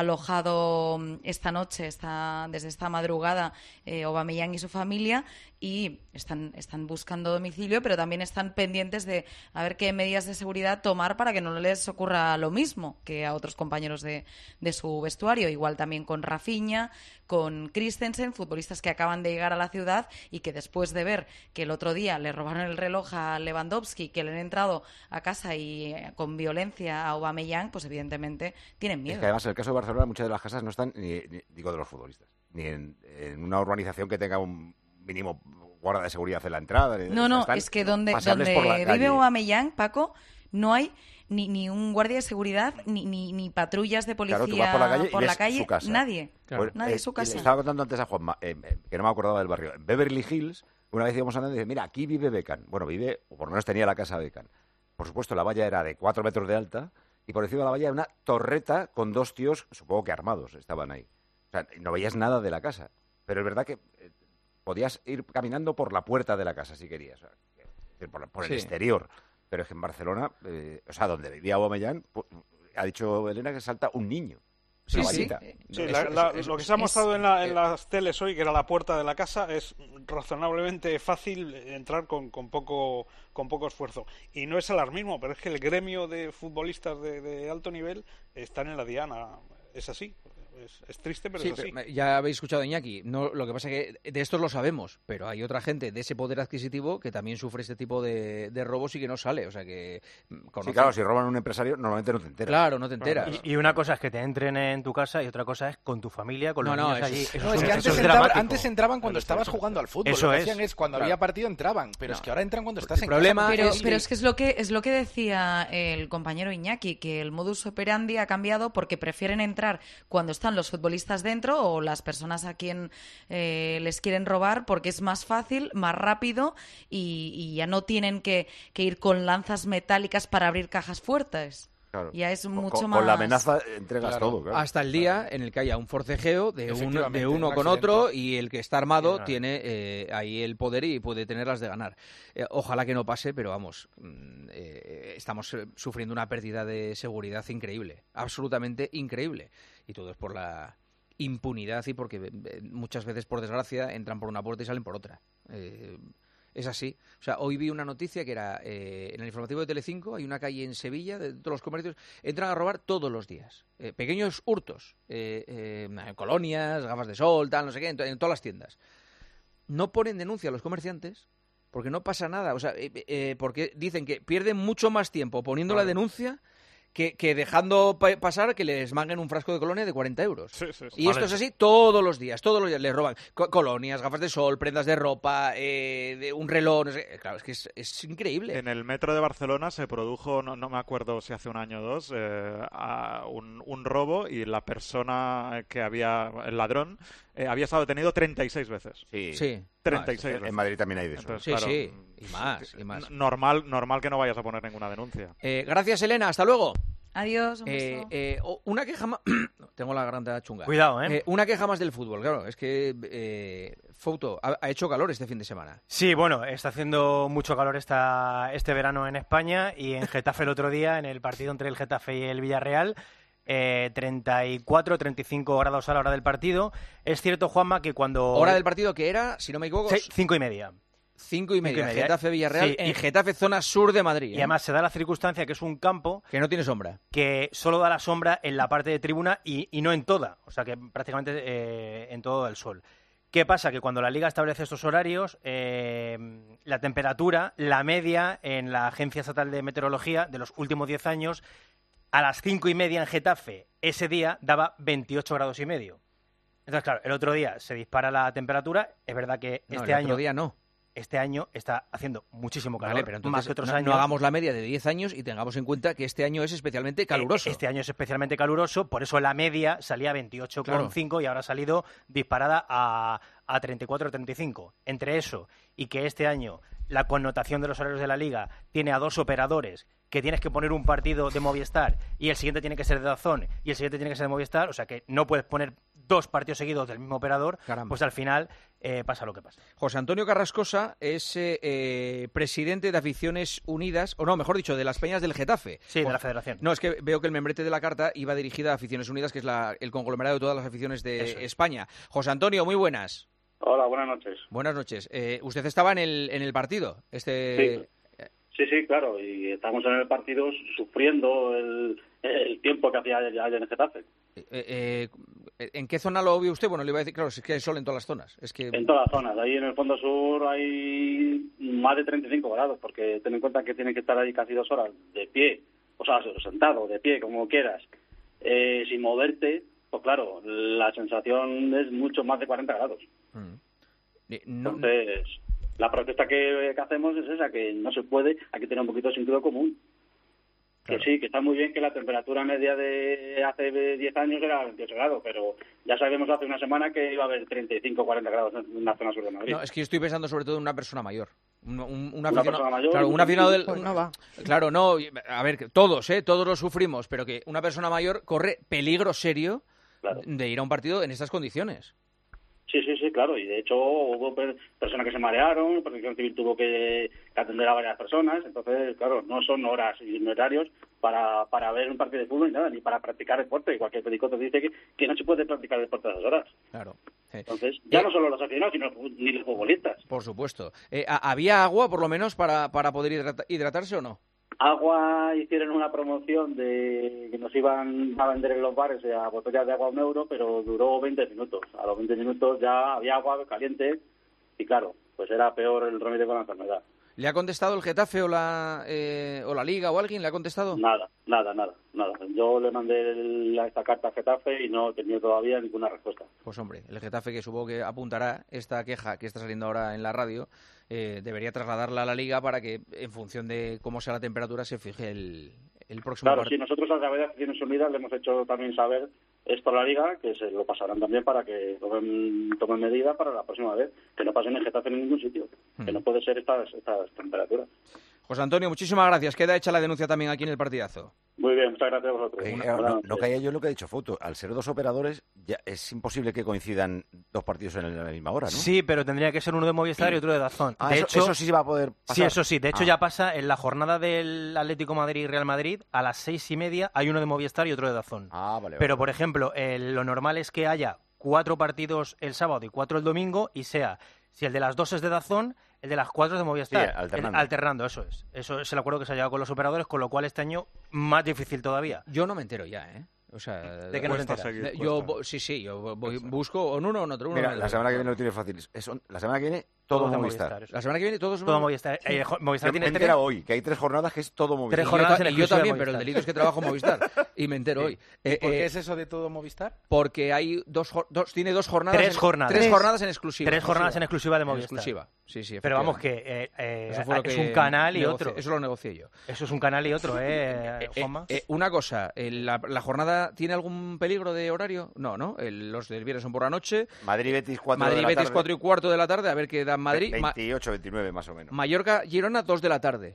alojado mm, esta noche, está, desde esta madrugada, eh, Aubameyang y su familia, y están, están buscando domicilio, pero también están pendientes de a ver qué medidas de seguridad tomar para que no les ocurra lo mismo que a otros compañeros de, de su vestuario. Igual también con Rafinha, con Christensen, futbolistas que acaban de llegar a la ciudad y que después de ver que el otro día le robaron el reloj a Lewandowski, que le han entrado a casa y eh, con violencia a Aubameyang, pues evidentemente tienen Es miedo. que además en el caso de Barcelona muchas de las casas no están, ni, ni- digo de los futbolistas, ni en, en una urbanización que tenga un mínimo guarda de seguridad en la entrada. ni- No, o sea, no, están es que donde, paseables donde por la vive calle. Aubameyang, Paco, no hay ni, ni un guardia de seguridad, ni, ni, ni patrullas de policía Claro, tú vas por la calle y por ves la calle, su casa. nadie. Pues, Nadie, eh, su y casa. Le estaba contando antes a Juanma, eh, eh, que no me acordaba del barrio. En Beverly Hills, una vez íbamos andando y dice, mira, aquí vive Beckham. Bueno, vive, o por lo menos tenía la casa Beckham. Por supuesto, la valla era de cuatro metros de alta y por encima de la valla una torreta con dos tíos, supongo que armados, estaban ahí. O sea, no veías nada de la casa. Pero es verdad que eh, podías ir caminando por la puerta de la casa si querías. O sea, es decir, por, por el Sí. exterior. Pero es que en Barcelona, eh, o sea, donde vivía Aubameyang, pues, ha dicho Elena que salta un niño. Sí, Una sí. vallita. Sí, Es- la- es- la- es- lo que se ha es- mostrado en, la- en eh, las teles hoy, que era la puerta de la casa, es razonablemente fácil entrar con, con poco con poco esfuerzo. Y no es alarmismo, pero es que el gremio de futbolistas de, de alto nivel están en la diana. Es así. Es, es triste, pero Sí, es así. pero ya habéis escuchado a Iñaki. No, lo que pasa es que de estos lo sabemos, pero hay otra gente de ese poder adquisitivo que también sufre este tipo de, de robos y que no sale. O sea que. mm, Sí, conoce- claro, si roban a un empresario, normalmente no te enteras. Claro, no te enteras. Y, y una cosa es que te entren en tu casa y otra cosa es con tu familia, con No, los no, niños eso allí. es- Eso No, es es- que eso antes, es entraban, dramático. antes entraban cuando estabas jugando al fútbol. Eso Lo que es. hacían es cuando Claro. había partido entraban, pero es No. que ahora entran cuando El estás en problema casa. Pero, es- pero es que es lo que es lo que decía el compañero Iñaki, que el modus operandi ha cambiado porque prefieren entrar cuando están los futbolistas dentro o las personas a quien eh, les quieren robar, porque es más fácil, más rápido y, y ya no tienen que, que ir con lanzas metálicas para abrir cajas fuertes. Claro. Ya es mucho con, más... Con la amenaza entregas Claro. todo. Claro. Hasta el día en el que haya un forcejeo de, un, Efectivamente, de uno un con accidente. otro y el que está armado Sí, tiene eh, ahí el poder y puede tenerlas de ganar. Eh, ojalá que no pase, pero vamos, mm, eh, estamos eh, sufriendo una pérdida de seguridad increíble, absolutamente increíble. Y todo es por la impunidad y porque eh, muchas veces, por desgracia, entran por una puerta y salen por otra. Eh, Es así. O sea, hoy vi una noticia que era, eh, en el informativo de Telecinco, hay una calle en Sevilla, de todos los comercios, entran a robar todos los días. Eh, pequeños hurtos, eh, eh, colonias, gafas de sol, tal, no sé qué, en, to- en todas las tiendas. No ponen denuncia a los comerciantes porque no pasa nada. O sea, eh, eh, porque dicen que pierden mucho más tiempo poniendo la denuncia que, que dejando pa- pasar que les manguen un frasco de colonia de cuarenta euros. Sí, sí, sí. Y esto es así todos los días, todos los días les roban co- colonias, gafas de sol, prendas de ropa, eh, de un reloj, no sé. Claro, es que es, es increíble. En el metro de Barcelona se produjo, no, no me acuerdo si hace un año o dos, eh, a un, un robo y la persona que había, el ladrón, eh, había estado detenido treinta y seis veces. Sí. Sí. treinta y seis En veces. Madrid también hay de eso. Entonces, Sí, claro, sí, y más, y más. n- Normal, normal que no vayas a poner ninguna denuncia. Eh, gracias, Elena, hasta luego. Adiós, un Eh, beso. eh, o- una queja más... Tengo la garganta chunga. Cuidado, ¿eh? Una queja más del fútbol, claro. Es que, eh, Fouto, ha, ha hecho calor este fin de semana. Sí, bueno, está haciendo mucho calor esta, este verano en España y en Getafe el otro día, en el partido entre el Getafe y el Villarreal, eh, treinta y cuatro, treinta y cinco grados a la hora del partido. Es cierto, Juanma, que cuando... Hora del partido que era, si no me equivoco, Sí, cinco y media. cinco y media. Cinco y media. Getafe Villarreal Sí, en y- Getafe, zona sur de Madrid. Y ¿eh? además se da la circunstancia que es un campo Que no tiene sombra. que solo da la sombra en la parte de tribuna y, y no en toda, o sea que prácticamente eh, en todo el sol. ¿Qué pasa? Que cuando la Liga establece estos horarios, eh, la temperatura, la media en la Agencia Estatal de Meteorología de los últimos diez años, a las cinco y media en Getafe, ese día daba veintiocho grados y medio. Entonces, claro, el otro día se dispara la temperatura, es verdad que No, este el año... otro día no. Este año está haciendo muchísimo calor, Vale, pero entonces más que otros no, años. no hagamos la media de diez años y tengamos en cuenta que este año es especialmente caluroso. Este año es especialmente caluroso, por eso la media salía a veintiocho coma cinco Claro. y ahora ha salido disparada a, a treinta y cuatro treinta y cinco. Entre eso y que este año la connotación de los horarios de la Liga tiene a dos operadores, que tienes que poner un partido de Movistar y el siguiente tiene que ser de DAZN y el siguiente tiene que ser de Movistar, o sea que no puedes poner dos partidos seguidos del mismo operador, Caramba. pues al final eh, pasa lo que pasa. José Antonio Carrascosa es eh, eh, presidente de Aficiones Unidas, o no, mejor dicho, de las Peñas del Getafe. Sí, de Pues- la federación. No, es que veo que el membrete de la carta iba dirigida a Aficiones Unidas, que es la- el conglomerado de todas las aficiones de Eso es. España. José Antonio, muy buenas. Hola, buenas noches. Buenas noches. Eh, usted estaba en el, en el partido. Este... Sí, sí, claro, y estamos en el partido sufriendo el, el tiempo que hacía ayer en Getafe. Eh, eh, ¿En qué zona lo vio usted? Bueno, le iba a decir, claro, es que hay sol en todas las zonas. Es que... En todas las zonas. Ahí en el fondo sur hay más de treinta y cinco grados, porque ten en cuenta que tienen que estar ahí casi dos horas de pie, o sea, sentado, de pie, como quieras, eh, sin moverte. Pues claro, la sensación es mucho más de cuarenta grados. Eh, no- Entonces, la protesta que, que hacemos es esa, que no se puede, hay que tener un poquito de sentido común. Que sí, que está muy bien que la temperatura media de hace diez años era veintiocho grados, pero ya sabemos hace una semana que iba a haber treinta y cinco o cuarenta grados en la zona sur de Madrid. No, es que yo estoy pensando sobre todo en una persona mayor. Un, un, un Una aficionado- persona mayor, claro, un un- aficionado del... pues no va. Claro, no, y- a ver, que todos, ¿eh? Todos lo sufrimos, pero que una persona mayor corre peligro serio de ir a un partido en estas condiciones. Sí, sí, sí, claro. Y de hecho hubo per- personas que se marearon, Protección Civil tuvo que, que atender a varias personas. Entonces, claro, no son horas y horarios para, para ver un partido de fútbol ni nada, ni para practicar deporte. Cualquier médico te dice que, que no se puede practicar deporte a esas horas. Claro. Entonces, ya no solo los aficionados, sino ni los futbolistas. Por supuesto. Eh, ¿ha- ¿Había agua, por lo menos, para, para poder hidrata- hidratarse o no? Agua, hicieron una promoción de que nos iban a vender en los bares a botellas de agua a un euro, pero duró veinte minutos. A los veinte minutos ya había agua caliente y claro, pues era peor el remedio con la enfermedad. ¿Le ha contestado el Getafe o la, eh, o la Liga o alguien? ¿Le ha contestado? Nada, nada, nada, nada. Yo le mandé el- esta carta a Getafe y no he tenido todavía ninguna respuesta. Pues hombre, el Getafe, que supongo que apuntará esta queja que está saliendo ahora en la radio, eh, debería trasladarla a la Liga para que, en función de cómo sea la temperatura, se fije el, el próximo Claro, partido. sí, nosotros a través de Aficiones Unidas le hemos hecho también saber esto a la Liga, que se lo pasarán también para que tomen, tomen medidas para la próxima vez, que no pasen en Getafe en ningún sitio, que no puede ser estas, estas temperaturas. José Antonio, muchísimas gracias. Queda hecha la denuncia también aquí en el partidazo. Muy bien, muchas gracias a vosotros. Eh, Una- claro, buenas no, no noches. caía yo en lo que ha dicho Foto. Al ser dos operadores, ya es imposible que coincidan dos partidos en la misma hora, ¿no? Sí, pero tendría que ser uno de Movistar y otro de DAZN. Ah, de eso- hecho, eso sí se va a poder pasar. Sí, eso sí. De hecho, Ah. ya pasa en la jornada del Atlético Madrid y Real Madrid, a las seis y media hay uno de Movistar y otro de DAZN. Ah, vale, Pero, vale. por ejemplo, el- lo normal es que haya cuatro partidos el sábado y cuatro el domingo, y sea, si el de las dos es de DAZN, el de las cuatro es de Movistar. Sí, alternando. El- alternando, eso es. Eso es el acuerdo que se ha llegado con los operadores, con lo cual este año más difícil todavía. Yo no me entero ya, ¿eh? O sea, ¿De qué no te enteras? de- yo vo- sí, sí, yo voy- busco en uno o en otro. Uno Mira, en otro. la semana que viene lo tiene fácil. Es- la semana que viene todo Todos de Movistar. Movistar, eso. La semana que viene todos Todo Movistar. Eh, jo- Movistar Yo tiene me he tres- enterado hoy que hay tres jornadas que es todo Movistar. Tres Y yo jornadas ta- en y yo exclusiva también, de pero el Movistar. delito es que trabajo en Movistar y me entero hoy. ¿Y Eh, por qué eh, es eso de todo Movistar? Porque hay dos, jor- dos tiene dos jornadas. Tres en- jornadas. Tres Tres. jornadas en exclusiva. Tres jornadas en exclusiva de En Movistar. exclusiva. Sí, sí. Pero vamos, efectivamente. que eh, eh, Eso fue lo es que un canal y negocié- otro. Eso lo negocié yo. Eso es un canal y otro, ¿eh, Eh, Juanma? eh, una cosa, el- la, la jornada tiene algún peligro de horario? No, ¿no? El- los del viernes son por la noche. Madrid-Betis cuatro Madrid de la Betis tarde. cuatro y cuarto de la tarde, a ver qué da en Madrid. Ma- veintiocho, veintinueve más o menos. Mallorca Girona dos de la tarde.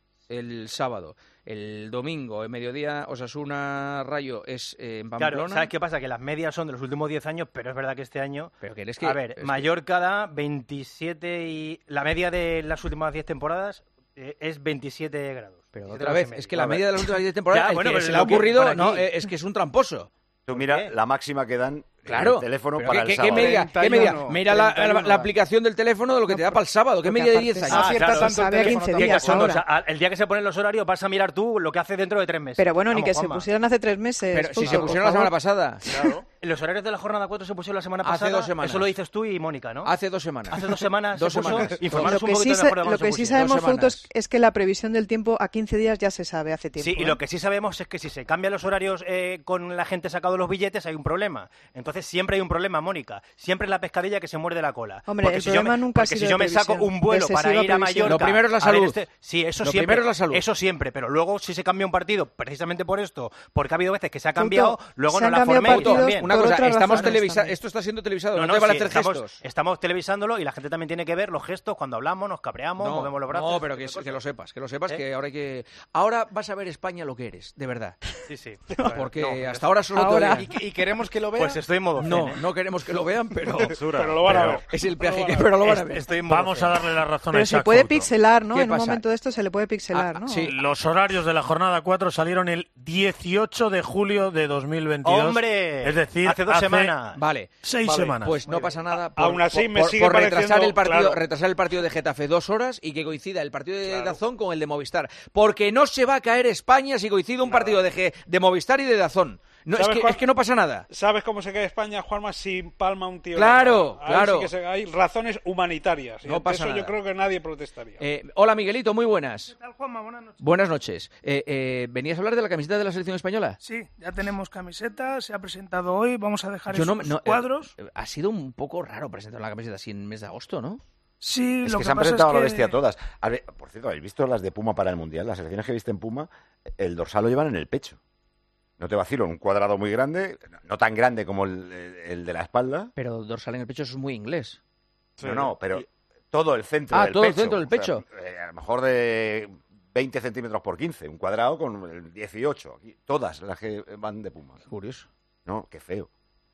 El sábado. El domingo, el mediodía, Osasuna Rayo es eh, en Pamplona. Claro, ¿sabes qué pasa? Que las medias son de los últimos diez años, pero es verdad que este año... Pero que eres que- a ver, es que- Mallorca da veintisiete y... La media de las últimas diez temporadas eh, es veintisiete grados. Pero veintisiete otra grados y vez, medio. es que la A ver. media de las últimas diez temporadas, Ya, el bueno, que pero se es le ha lo que- ocurrido, para no, aquí. eh, es que es un tramposo. Tú mira la máxima que dan Claro. en el teléfono Pero para ¿qué, el qué- sábado. qué media? ¿Qué media? Mira la, la- treinta y uno la aplicación del teléfono de lo que te da para el sábado. ¿Qué porque media de aparte diez se años? acierta claro, tanto sabe el a teléfono quince Qué también. días cachondo, ahora. o sea, al- el día que se ponen los horarios vas a mirar tú lo que hace dentro de tres meses. Pero bueno, ni Vamos, que se Juanma. pusieran hace tres meses. Pero si Fouto, se por pusieron la semana favor. pasada. Claro. Los horarios de la jornada cuatro se pusieron la semana Hace pasada. dos semanas. Eso lo dices tú y Mónica, ¿no? Hace dos semanas. Hace dos semanas Dos se puso. semanas. Informaros Lo un que poquito sí, sa- mejor de cuándo lo se que sí pusieron. sabemos, Dos Fouto, es, semanas. es que la previsión del tiempo a quince días ya se sabe hace tiempo. Sí, y ¿eh? lo que sí sabemos es que si se cambian los horarios eh, con la gente sacado los billetes hay un problema. Entonces siempre hay un problema, Mónica. Siempre es la pescadilla que se muerde la cola. Hombre, porque el si yo problema me, nunca ha porque sido si yo de me saco previsión, un vuelo de para excesiva ir a previsión. Mallorca... Lo primero es la a ver salud. este- sí, eso Lo siempre. primero es la salud. Eso siempre, pero luego si se cambia un partido precisamente por esto, porque ha habido veces que se ha cambiado, Fouto, luego se no han la cambiado forméis partidos también. Una por cosa, otras estamos razones televisa también. esto está siendo televisado, no, No, te no, vale sí, hacer estamos, gestos. estamos televisándolo y la gente también tiene que ver los gestos cuando hablamos, nos cabreamos, No, movemos los brazos. no, pero ese que, tipo de que lo cosas. sepas, que lo sepas, ¿Eh? que ahora hay que... Ahora vas a ver España lo que eres, de verdad. Sí, sí. Porque No, hasta ahora solo Ahora. te ¿Y, oían. y queremos que lo vean? Pues estoy en modo No, zen, ¿eh? no queremos que lo vean, pero... Pero lo van a ver. Es el peaje que... Pero lo van a Est- ver. Estoy en modo Vamos zen. a darle la razón a Pero se Isaac puede Fouto. pixelar, ¿no? ¿Qué En un pasa? momento de esto se le puede pixelar, Ah, ¿no? sí. Los horarios de la jornada cuatro salieron el dieciocho de julio de dos mil veintidós. ¡Hombre! Es decir, hace dos semanas. Vale. seis Vale, semanas. Pues no pasa nada por, Aún así por- me por- sigue por retrasar pareciendo- el partido, claro. retrasar el partido de Getafe dos horas y que coincida el partido de Dazón con el de Movistar, porque no se va a caer España si coincide un partido de, G- de Movistar y de Dazón. No, es ¿Sabes que, cuál- es que no pasa nada. ¿Sabes cómo se cae España, Juanma, si palma un tío? Claro, Ahí claro. sí que se- hay razones humanitarias. Y No ante pasa eso yo nada. creo que nadie protestaría. Eh, hola Miguelito, muy buenas. ¿Qué tal, Juanma? Buenas noches. Buenas noches. Eh, eh, ¿Venías a hablar de la camiseta de la selección española? Sí, ya tenemos camiseta, se ha presentado hoy, vamos a dejar Yo esos no, no, eh, cuadros. eh, ha sido un poco raro presentar la camiseta así en el mes de agosto, ¿no? Sí, Es lo que que se han pasa presentado es a la que... bestia todas. A ver, por cierto, ¿habéis visto las de Puma para el Mundial? Las selecciones que visten Puma, el dorsal lo llevan en el pecho. No te vacilo, un cuadrado muy grande, no tan grande como el, el de la espalda. Pero dorsal en el pecho eso es muy inglés. No, no, pero todo el centro Ah, del todo el pecho. centro del O sea, pecho. eh, a lo mejor de veinte centímetros por quince, un cuadrado con el dieciocho. Aquí, todas las que van de Puma. Qué curioso. No, qué feo.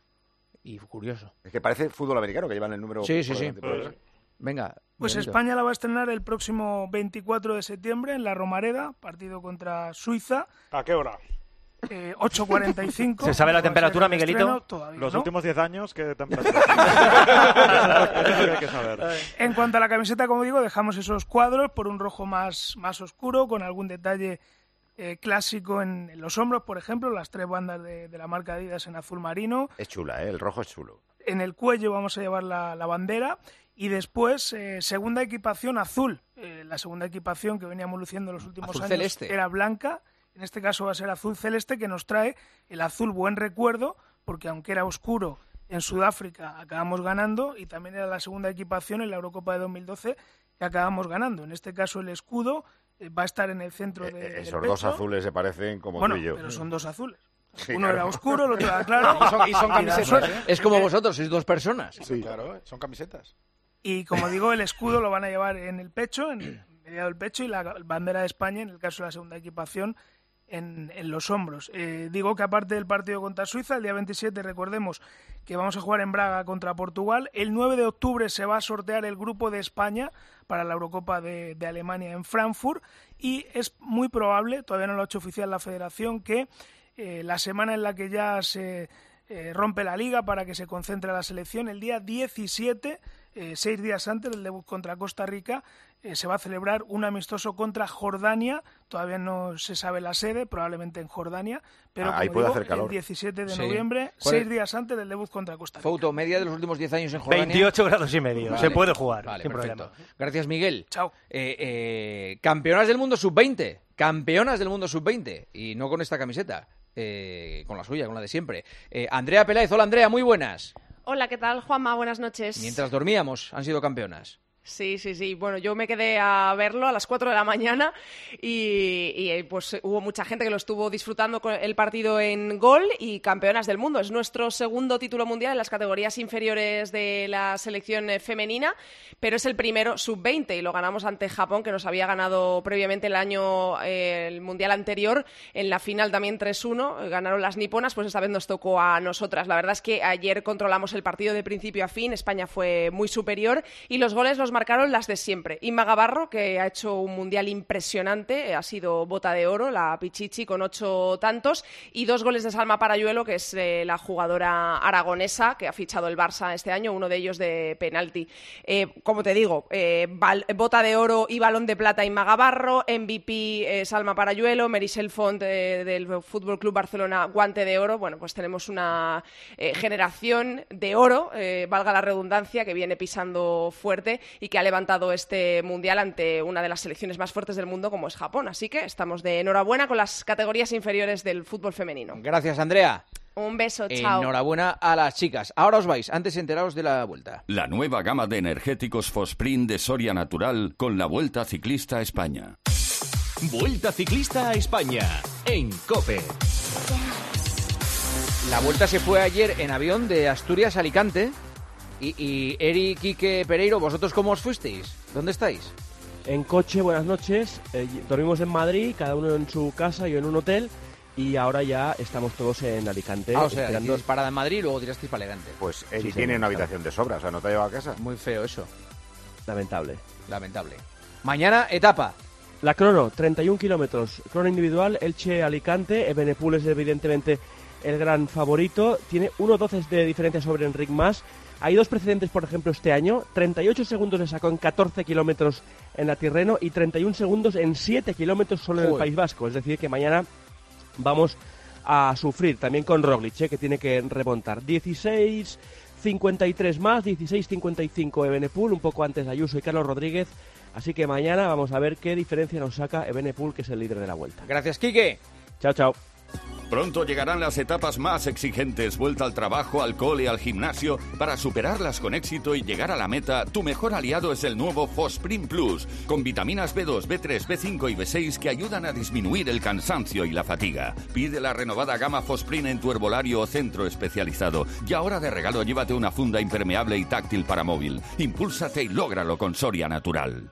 Y curioso. Es que parece fútbol americano, que llevan el número... Sí, sí, por sí. delante y por detrás. Venga. Pues Miguelito. España la va a estrenar el próximo veinticuatro de septiembre en la Romareda, partido contra Suiza. ¿A qué hora? Eh, ocho cuarenta y cinco. ¿Se sabe la Va a ser temperatura, el Miguelito? estreno, todavía Los no. últimos diez años, ¿qué temperatura? Eso es lo que hay que saber. En cuanto a la camiseta, como digo, dejamos esos cuadros por un rojo más, más oscuro, con algún detalle eh, clásico en, en los hombros, por ejemplo, las tres bandas de, de la marca Adidas en azul marino. Es chula, ¿eh? El rojo es chulo. En el cuello vamos a llevar la, la bandera y después eh, segunda equipación azul. Eh, la segunda equipación que veníamos luciendo en los últimos Azul años celeste. era blanca. En este caso va a ser azul celeste, que nos trae el azul buen recuerdo, porque aunque era oscuro en Sudáfrica acabamos ganando, y también era la segunda equipación en la Eurocopa de dos mil doce que acabamos ganando. En este caso el escudo eh, va a estar en el centro de, del Esos dos pecho. azules se parecen como Bueno, tú y yo. pero son dos azules. Sí, Uno claro. era oscuro, el otro era claro. Y son, y son Y da camisetas, suerte. ¿eh? Es como vosotros, sois dos personas. Sí, claro, ¿eh? Son camisetas. Y como digo, el escudo lo van a llevar en el pecho, en, mediado el pecho y la bandera de España, en el caso de la segunda equipación, en, en los hombros. Eh, digo que aparte del partido contra Suiza, el día veintisiete, recordemos que vamos a jugar en Braga contra Portugal. El nueve de octubre se va a sortear el grupo de España para la Eurocopa de, de Alemania en Frankfurt, y es muy probable, todavía no lo ha hecho oficial la Federación, que eh, la semana en la que ya se eh, rompe la Liga para que se concentre la selección, el día diecisiete, eh, seis días antes del debut contra Costa Rica, eh, se va a celebrar un amistoso contra Jordania. Todavía no se sabe la sede, probablemente en Jordania, pero ah, ahí como puede digo, hacer calor. el diecisiete de Sí. noviembre, seis días antes del debut contra Costa Rica. Foto media de los últimos diez años en Jordania. veintiocho grados y medio. Vale. Se puede jugar, Vale, sin perfecto. problema. Gracias, Miguel. Chao. Eh, eh, campeonas del mundo sub veinte. Campeonas del mundo sub veinte. Y no con esta camiseta. Eh, con la suya, con la de siempre. Eh, Andrea Peláez. Hola, Andrea. Muy buenas. Hola, ¿qué tal, Juanma? Buenas noches. Mientras dormíamos, han sido campeonas. Sí, sí, sí. Bueno, yo me quedé a verlo a las cuatro de la mañana y, y pues hubo mucha gente que lo estuvo disfrutando con el partido en Gol, y campeonas del mundo. Es nuestro segundo título mundial en las categorías inferiores de la selección femenina, pero es el primero sub veinte y lo ganamos ante Japón, que nos había ganado previamente el año, eh, el mundial anterior, en la final también tres uno. Ganaron las niponas, pues esta vez nos tocó a nosotras. La verdad es que ayer controlamos el partido de principio a fin. España fue muy superior y los goles los marcaron las de siempre. Inma Gavarro, que ha hecho un mundial impresionante, ha sido bota de oro, la Pichichi, con ocho tantos, y dos goles de Salma Parayuelo, que es eh, la jugadora aragonesa que ha fichado el Barça este año, uno de ellos de penalti. Eh, como te digo, eh, bal- bota de oro y balón de plata Inma Gavarro, M V P eh, Salma Parayuelo, Merisel Font eh, del Fútbol Club Barcelona, guante de oro. Bueno, pues tenemos una eh, generación de oro, eh, valga la redundancia, que viene pisando fuerte y que ha levantado este mundial ante una de las selecciones más fuertes del mundo, como es Japón. Así que estamos de enhorabuena con las categorías inferiores del fútbol femenino. Gracias, Andrea. Un beso, chao. Enhorabuena a las chicas. Ahora os vais, antes enteraos de la vuelta. La nueva gama de energéticos Fosprint de Soria Natural con la Vuelta Ciclista a España. Vuelta Ciclista a España en COPE. La vuelta se fue ayer en avión de Asturias a Alicante. Y, y Eri, Quique, Pereiro, ¿vosotros cómo os fuisteis? ¿Dónde estáis? En coche, buenas noches. Eh, dormimos en Madrid, cada uno en su casa, yo en un hotel. Y ahora ya estamos todos en Alicante. Ah, o sea, esperando... hicisteis parada en Madrid y luego tirasteis para Alicante. Pues Eri Sí, tiene sí, una claro. habitación de sobra, o sea, ¿no te ha llevado a casa? Muy feo eso. Lamentable. Lamentable. Mañana, etapa. La crono, treinta y un kilómetros. Crono individual, Elche-Alicante. Ebenepul es evidentemente el gran favorito. Tiene uno doce de diferencia sobre Enric Mas. Hay dos precedentes, por ejemplo, este año. treinta y ocho segundos le sacó en catorce kilómetros en la Tirreno y treinta y un segundos en siete kilómetros solo en el Joder. País Vasco. Es decir, que mañana vamos a sufrir también con Roglic, ¿eh? Que tiene que remontar. dieciséis cincuenta y tres más, dieciséis cincuenta y cinco Ebenepul, un poco antes Ayuso y Carlos Rodríguez. Así que mañana vamos a ver qué diferencia nos saca Ebenepul, que es el líder de la Vuelta. Gracias, Quique. Chao, chao. Pronto llegarán las etapas más exigentes, vuelta al trabajo, al cole, al gimnasio. Para superarlas con éxito y llegar a la meta, tu mejor aliado es el nuevo Fosprint Plus, con vitaminas B dos, B tres, B cinco y B seis que ayudan a disminuir el cansancio y la fatiga. Pide la renovada gama Fosprint en tu herbolario o centro especializado. Y ahora de regalo llévate una funda impermeable y táctil para móvil. Impúlsate y lógralo con Soria Natural.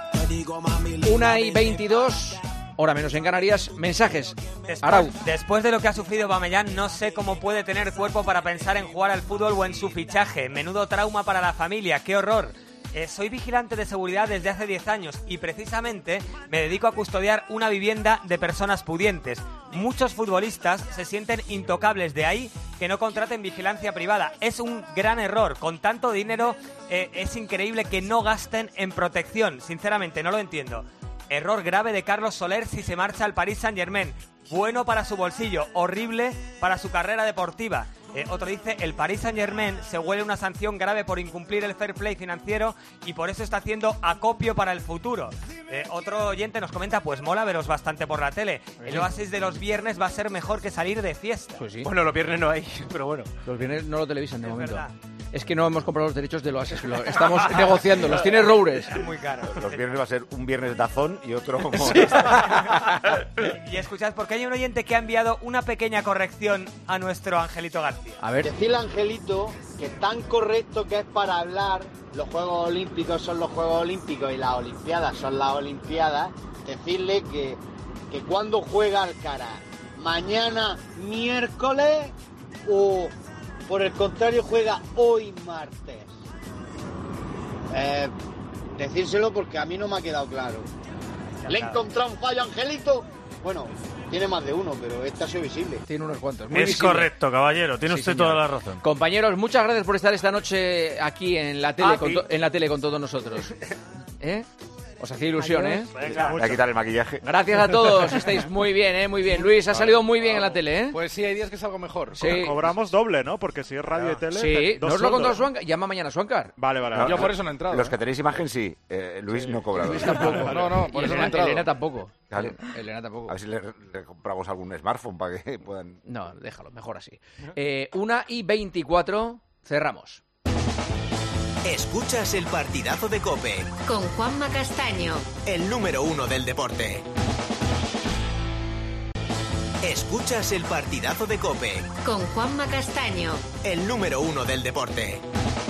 Una y veintidós, hora menos en Canarias. Mensajes. Arau. Después, después de lo que ha sufrido Aubameyang, no sé cómo puede tener cuerpo para pensar en jugar al fútbol o en su fichaje. Menudo trauma para la familia, qué horror. Eh, soy vigilante de seguridad desde hace diez años y precisamente me dedico a custodiar una vivienda de personas pudientes. Muchos futbolistas se sienten intocables, de ahí que no contraten vigilancia privada. Es un gran error. Con tanto dinero eh, es increíble que no gasten en protección. Sinceramente, no lo entiendo. Error grave de Carlos Soler si se marcha al Paris Saint-Germain. Bueno para su bolsillo, horrible para su carrera deportiva. Eh, otro dice, el Paris Saint-Germain se huele una sanción grave por incumplir el fair play financiero y por eso está haciendo acopio para el futuro. Eh, otro oyente nos comenta, pues mola veros bastante por la tele. El oasis de los viernes va a ser mejor que salir de fiesta. Pues sí. Bueno, los viernes no hay, pero bueno. Los viernes no lo televisan de Es momento. verdad. Es que no hemos comprado los derechos de Oasis, lo estamos negociando, los tiene Roures. Muy caro. Los viernes va a ser un viernes Dazón y otro como... Sí. Y escuchad, porque hay un oyente que ha enviado una pequeña corrección a nuestro Angelito García. A ver. Decirle a Angelito que tan correcto que es para hablar, los Juegos Olímpicos son los Juegos Olímpicos y las Olimpiadas son las Olimpiadas, decirle que, que cuando juega Alcaraz, mañana miércoles o por el contrario juega hoy martes. Eh, decírselo porque a mí no me ha quedado claro. ¿Le he encontrado un fallo a Angelito? Bueno, tiene más de uno, pero este ha sido visible. Tiene unos cuantos. Muy es visible. correcto, caballero. Tiene Sí, usted señor. toda la razón. Compañeros, muchas gracias por estar esta noche aquí en la tele, Ah, con, sí. to- en la tele con todos nosotros. ¿Eh? Os hacía ilusión, Adiós. ¿eh? Venga, voy a quitar el maquillaje. Gracias a todos, estáis muy bien, ¿eh? Muy bien. Luis, ha salido muy bien en la tele, ¿eh? Pues sí, hay días que salgo mejor. Sí. Cobramos doble, ¿no? Porque si es radio y tele... Sí, dos ¿no os lo contó sueldos. Suancar? Llama mañana a Suancar. Vale, vale. No, Yo por eso no he entrado. Los ¿eh? que tenéis imagen, sí. Eh, Luis no cobra. Luis tampoco. No, no, por Y eso no Elena, he entrado. Elena tampoco. Claro. Elena tampoco. A ver si le, le compramos algún smartphone para que puedan... No, déjalo, mejor así. Eh, una y veinticuatro, cerramos. Escuchas el partidazo de COPE, Con Juanma Castaño. el número uno del deporte. Escuchas el partidazo de COPE, Con Juanma Castaño. el número uno del deporte.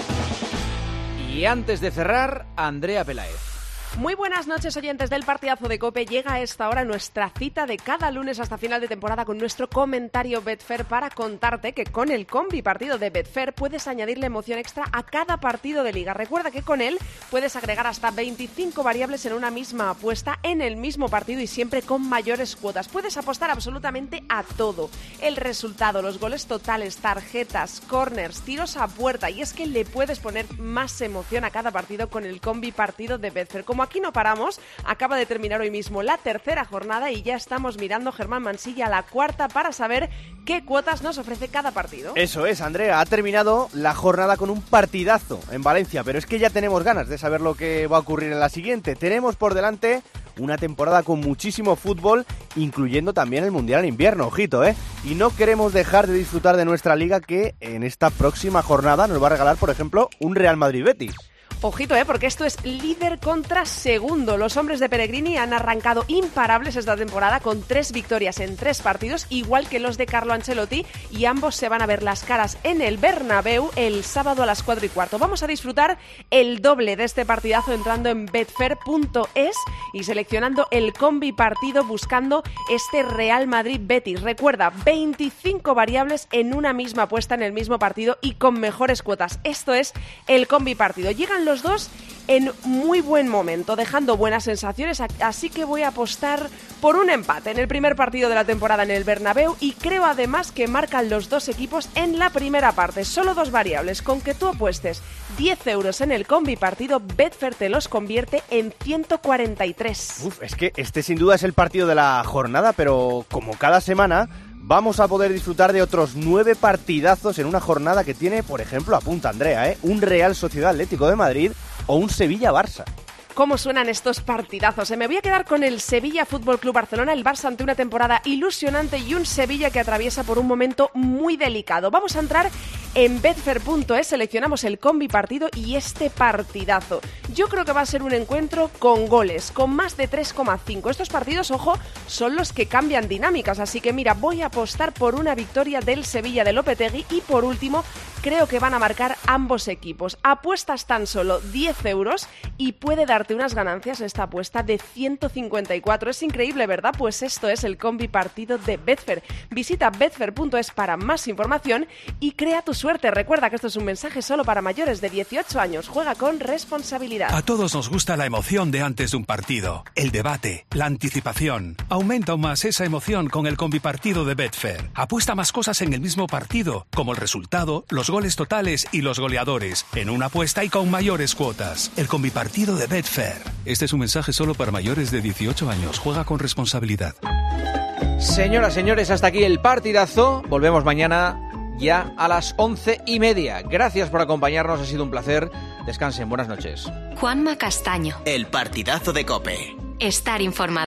Y antes de cerrar, Andrea Peláez. Muy buenas noches, oyentes del partidazo de COPE. Llega a esta hora nuestra cita de cada lunes hasta final de temporada con nuestro comentario Betfair para contarte que con el combi partido de Betfair puedes añadirle emoción extra a cada partido de liga. Recuerda que con él puedes agregar hasta veinticinco variables en una misma apuesta en el mismo partido y siempre con mayores cuotas. Puedes apostar absolutamente a todo. El resultado, los goles totales, tarjetas, corners, tiros a puerta. Y es que le puedes poner más emoción a cada partido con el combi partido de Betfair. Como aquí no paramos, acaba de terminar hoy mismo la tercera jornada y ya estamos mirando, Germán Mansilla, la cuarta para saber qué cuotas nos ofrece cada partido. Eso es, Andrea, ha terminado la jornada con un partidazo en Valencia, pero es que ya tenemos ganas de saber lo que va a ocurrir en la siguiente. Tenemos por delante una temporada con muchísimo fútbol, incluyendo también el Mundial en invierno, ojito, ¿eh? Y no queremos dejar de disfrutar de nuestra liga que en esta próxima jornada nos va a regalar, por ejemplo, un Real Madrid-Betis. Ojito, ¿eh? Porque esto es líder contra segundo. Los hombres de Pellegrini han arrancado imparables esta temporada con tres victorias en tres partidos, igual que los de Carlo Ancelotti, y ambos se van a ver las caras en el Bernabéu el sábado a las cuatro y cuarto. Vamos a disfrutar el doble de este partidazo entrando en betfair punto es y seleccionando el combi partido buscando este Real Madrid-Betis. Recuerda, veinticinco variables en una misma apuesta en el mismo partido y con mejores cuotas. Esto es el combi partido. Llegan los dos en muy buen momento, dejando buenas sensaciones, así que voy a apostar por un empate en el primer partido de la temporada en el Bernabéu y creo además que marcan los dos equipos en la primera parte. Solo dos variables, con que tú apuestes diez euros en el combi partido, Betfair te los convierte en ciento cuarenta y tres. Uf, es que este sin duda es el partido de la jornada, pero como cada semana vamos a poder disfrutar de otros nueve partidazos en una jornada que tiene, por ejemplo, apunta Andrea, ¿eh? un Real Sociedad Atlético de Madrid o un Sevilla-Barça. ¿Cómo suenan estos partidazos? Eh, me voy a quedar con el Sevilla Fútbol Club Barcelona, el Barça ante una temporada ilusionante y un Sevilla que atraviesa por un momento muy delicado. Vamos a entrar en betfair punto es, seleccionamos el combi partido y este partidazo. Yo creo que va a ser un encuentro con goles, con más de tres coma cinco. Estos partidos, ojo, son los que cambian dinámicas, así que mira, voy a apostar por una victoria del Sevilla de Lopetegui y por último, creo que van a marcar ambos equipos. Apuestas tan solo diez euros y puede darte unas ganancias esta apuesta de ciento cincuenta y cuatro. Es increíble, ¿verdad? Pues esto es el combi partido de Betfair. Visita betfair punto es para más información y crea tu suerte. Recuerda que esto es un mensaje solo para mayores de dieciocho años. Juega con responsabilidad. A todos nos gusta la emoción de antes de un partido, el debate, la anticipación. Aumenta aún más esa emoción con el combi partido de Betfair. Apuesta más cosas en el mismo partido, como el resultado, los goles totales y los goleadores, en una apuesta y con mayores cuotas. El combi partido de Betfair. Este es un mensaje solo para mayores de dieciocho años. Juega con responsabilidad. Señoras, señores, hasta aquí el partidazo. Volvemos mañana ya a las once y media. Gracias por acompañarnos, ha sido un placer. Descansen, buenas noches. Juanma Castaño. El partidazo de COPE. Estar informado.